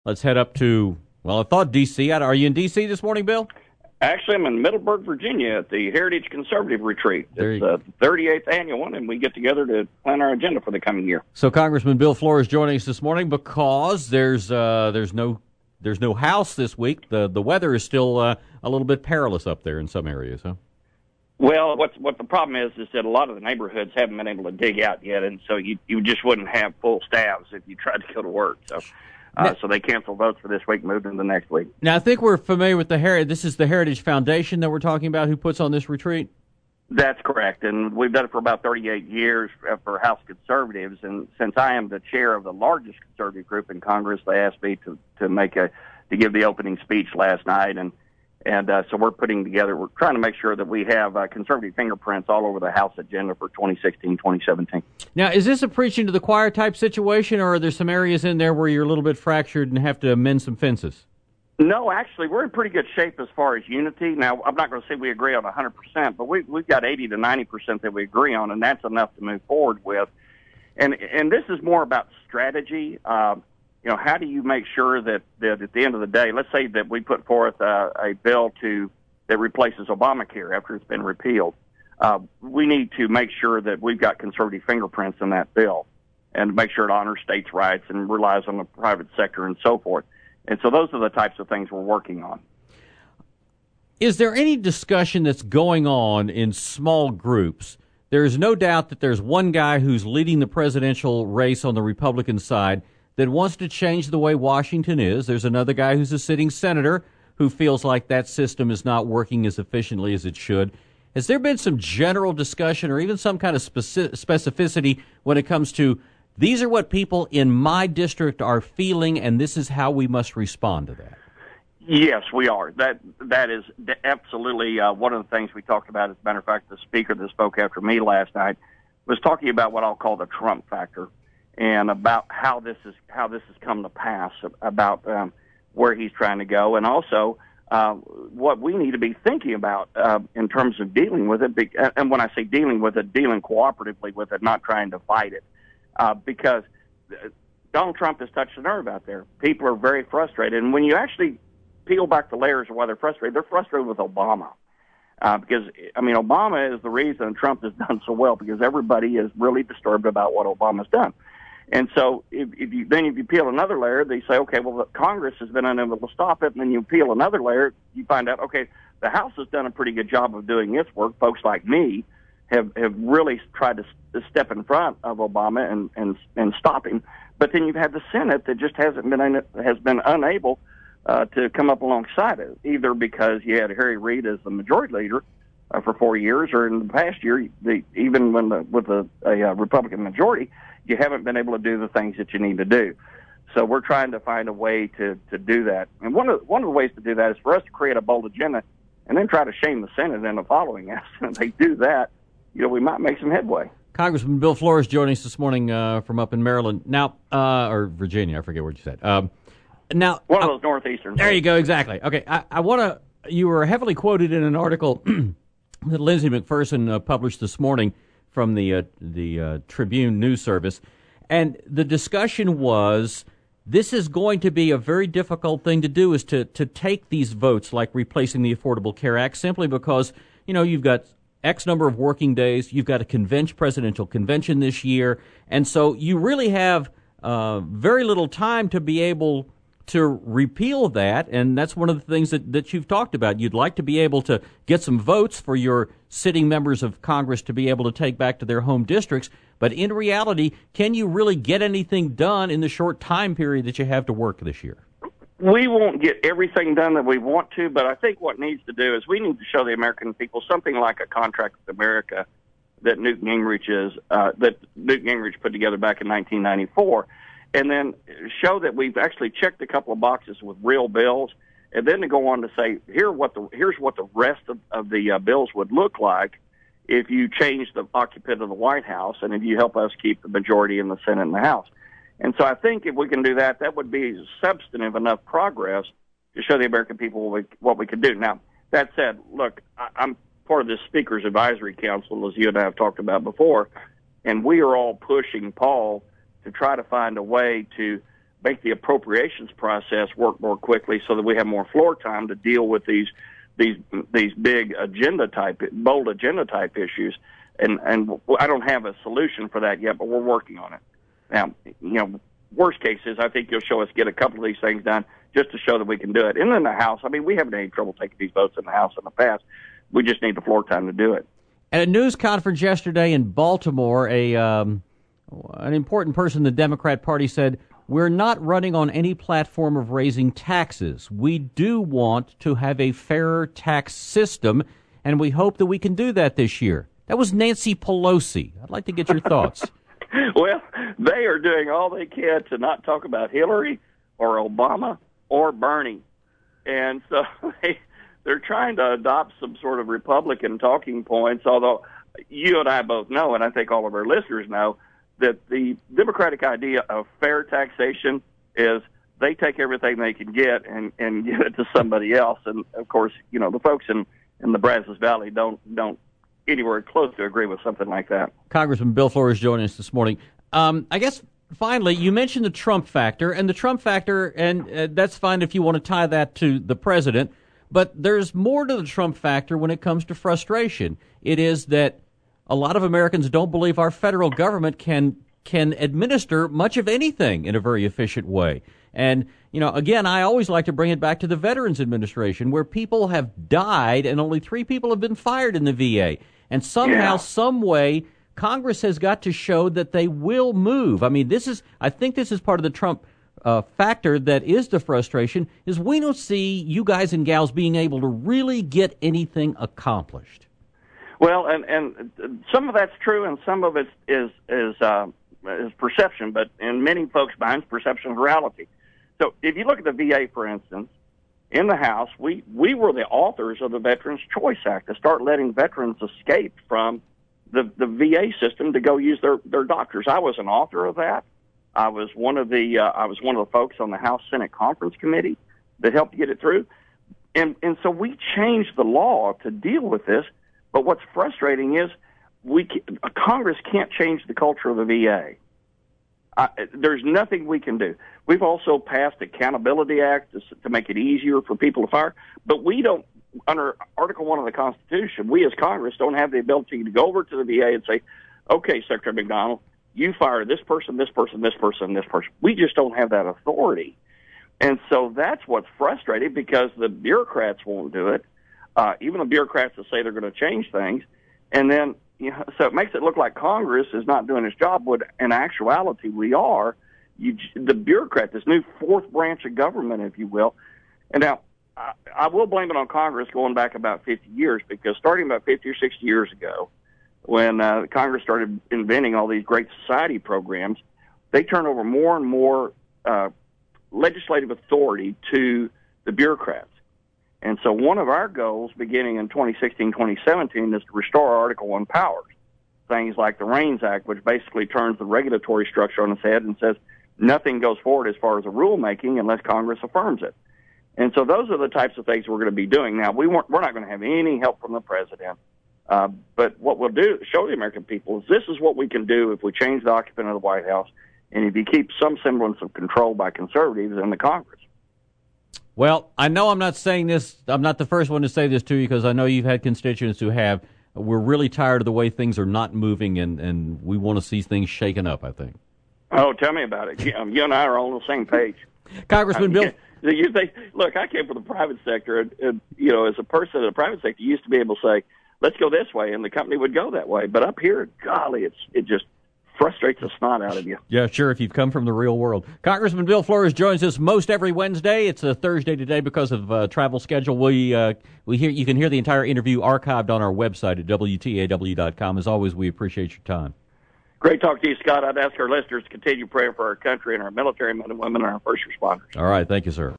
Let's head up to, well, I thought D.C. Are you in D.C. this morning, Bill? Actually, I'm in Middleburg, Virginia at the Heritage Conservative Retreat. It's the 38th annual one, and we get together to plan our agenda for the coming year. So Congressman Bill Flores joining us this morning because there's no House this week. The weather is still a little bit perilous up there in some areas, huh? Well, what the problem is that a lot of the neighborhoods haven't been able to dig out yet, and so you just wouldn't have full staffs if you tried to go to work. So they canceled votes for this week, moved into next week. Now, I think we're familiar with this is the Heritage Foundation that we're talking about who puts on this retreat? That's correct, and we've done it for about 38 years for House Conservatives, and since I am the chair of the largest conservative group in Congress, they asked me to give the opening speech last night, and so we're trying to make sure that we have conservative fingerprints all over the House agenda for 2016, 2017. Now, is this a preaching to the choir type situation, or are there some areas in there where you're a little bit fractured and have to mend some fences? No, actually, we're in pretty good shape as far as unity. Now, I'm not going to say we agree on 100%, but we've got 80 to 90% that we agree on, and that's enough to move forward with. And this is more about strategy. How do you make sure that at the end of the day, let's say that we put forth a bill that replaces Obamacare after it's been repealed. We need to make sure that we've got conservative fingerprints in that bill and make sure it honors states' rights and relies on the private sector and so forth. And so those are the types of things we're working on. Is there any discussion that's going on in small groups? There is no doubt that there's one guy who's leading the presidential race on the Republican side that wants to change the way Washington is. There's another guy who's a sitting senator who feels like that system is not working as efficiently as it should. Has there been some general discussion or even some kind of specificity when it comes to these are what people in my district are feeling, and this is how we must respond to that? Yes, we are. That is absolutely one of the things we talked about. As a matter of fact, the speaker that spoke after me last night was talking about what I'll call the Trump factor, and about how this has come to pass, about where he's trying to go, and also what we need to be thinking about in terms of dealing with it. And when I say dealing with it, dealing cooperatively with it, not trying to fight it, because Donald Trump has touched a nerve out there. People are very frustrated, and when you actually peel back the layers of why they're frustrated with Obama. Because, Obama is the reason Trump has done so well, because everybody is really disturbed about what Obama's done. And so if you peel another layer, they say, okay, well, Congress has been unable to stop it. And then you peel another layer, you find out, okay, the House has done a pretty good job of doing its work. Folks like me have really tried to step in front of Obama and stop him. But then you've had the Senate that just has been unable to come up alongside it, either because you had Harry Reid as the majority leader for 4 years, or in the past year, even with a Republican majority, you haven't been able to do the things that you need to do. So we're trying to find a way to do that. And one of the ways to do that is for us to create a bold agenda and then try to shame the Senate into following us. And if they do that, we might make some headway. Congressman Bill Flores joining us this morning from up in Maryland. Now, or Virginia, I forget what you said. Now, one of those northeastern. There you go, exactly. Okay, I want to. You were heavily quoted in an article that Lindsey McPherson published this morning from the Tribune News Service, and the discussion was this is going to be a very difficult thing to do, is to take these votes like replacing the Affordable Care Act, simply because you've got X number of working days, you've got a presidential convention this year, and so you really have very little time to be able to repeal that, and that's one of the things that you've talked about. You'd like to be able to get some votes for your sitting members of Congress to be able to take back to their home districts, but in reality, can you really get anything done in the short time period that you have to work this year? We won't get everything done that we want to, but I think what needs to do is we need to show the American people something like a Contract with America that Newt Gingrich put together back in 1994. And then show that we've actually checked a couple of boxes with real bills, and then to go on to say, here's what the rest of the bills would look like if you change the occupant of the White House and if you help us keep the majority in the Senate and the House. And so I think if we can do that, that would be substantive enough progress to show the American people what we could do. Now, that said, look, I'm part of this Speaker's Advisory Council, as you and I have talked about before, and we are all pushing Paul to try to find a way to make the appropriations process work more quickly so that we have more floor time to deal with these big bold agenda type issues. And I don't have a solution for that yet, but we're working on it. Now, worst case is I think you'll show us get a couple of these things done just to show that we can do it. And in the House, I mean, we haven't had any trouble taking these votes in the House in the past. We just need the floor time to do it. At a news conference yesterday in Baltimore, an important person in the Democrat Party said, "We're not running on any platform of raising taxes. We do want to have a fairer tax system, and we hope that we can do that this year." That was Nancy Pelosi. I'd like to get your thoughts. Well, they are doing all they can to not talk about Hillary or Obama or Bernie. And so they're trying to adopt some sort of Republican talking points, although you and I both know, and I think all of our listeners know, that the Democratic idea of fair taxation is they take everything they can get and give it to somebody else. And, of course, the folks in the Brazos Valley don't anywhere close to agree with something like that. Congressman Bill Flores joining us this morning. I guess, finally, you mentioned the Trump factor, and that's fine if you want to tie that to the president, but there's more to the Trump factor when it comes to frustration. It is that a lot of Americans don't believe our federal government can administer much of anything in a very efficient way. And, again, I always like to bring it back to the Veterans Administration, where people have died and only 3 people have been fired in the VA. And somehow, some way, Congress has got to show that they will move. I mean, I think this is part of the Trump factor that is the frustration, is we don't see you guys and gals being able to really get anything accomplished. Well, and some of that's true, and some of it is perception, but in many folks' minds, perception is reality. So if you look at the VA, for instance, in the House, we were the authors of the Veterans Choice Act to start letting veterans escape from the VA system to go use their doctors. I was an author of that. I was one of the folks on the House Senate Conference Committee that helped get it through. And so we changed the law to deal with this. But what's frustrating is Congress can't change the culture of the VA. There's nothing we can do. We've also passed the Accountability Act to make it easier for people to fire, but we don't, under Article 1 of the Constitution, we as Congress don't have the ability to go over to the VA and say, okay, Secretary McDonald, you fire this person, this person, this person, this person. We just don't have that authority. And so that's what's frustrating, because the bureaucrats won't do it, even the bureaucrats that say they're going to change things. And then, so it makes it look like Congress is not doing its job, when in actuality we are. The bureaucrat, this new fourth branch of government, if you will. And now, I will blame it on Congress going back about 50 years, because starting about 50 or 60 years ago, when Congress started inventing all these great society programs, they turned over more and more legislative authority to the bureaucrats. And so one of our goals beginning in 2016, 2017 is to restore Article 1 powers. Things like the REINS Act, which basically turns the regulatory structure on its head and says nothing goes forward as far as the rulemaking unless Congress affirms it. And so those are the types of things we're going to be doing. Now, we're not going to have any help from the president. But what we'll do, show the American people, is this is what we can do if we change the occupant of the White House and if you keep some semblance of control by conservatives in the Congress. Well, I know I'm not saying this, I'm not the first one to say this to you, because I know you've had constituents who have. We're really tired of the way things are not moving, and we want to see things shaken up, I think. Oh, tell me about it. You and I are on the same page. Congressman Bill. You think, look, I came from the private sector, and as a person in the private sector, you used to be able to say, let's go this way, and the company would go that way. But up here, golly, it just frustrates the snot out of you. Yeah, sure, if you've come from the real world. Congressman Bill Flores joins us most every Wednesday. It's a Thursday today because of travel schedule. You can hear the entire interview archived on our website at WTAW.com. As always, we appreciate your time. Great talk to you, Scott. I'd ask our listeners to continue praying for our country and our military men and women and our first responders. All right, thank you, sir.